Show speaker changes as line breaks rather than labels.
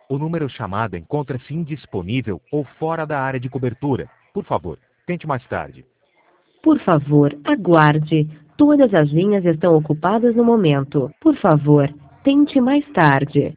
O número chamado encontra-se indisponível ou fora da área de cobertura. Por favor, tente mais tarde.
Por favor, aguarde. Todas as linhas estão ocupadas no momento. Por favor, tente mais tarde.